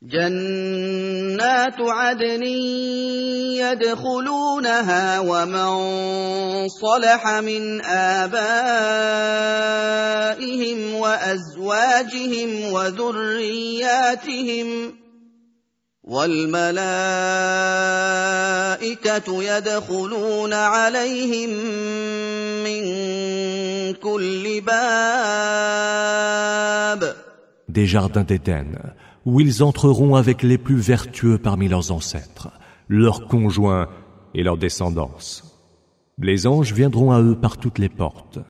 جنات عدن يدخلونها ومن صلح من آبائهم وأزواجهم وذرياتهم والملائكة يدخلون عليهم من كل باب. Des jardins d'Éden, où ils entreront avec les plus vertueux parmi leurs ancêtres, leurs conjoints et leur descendance. Les anges viendront à eux par toutes les portes.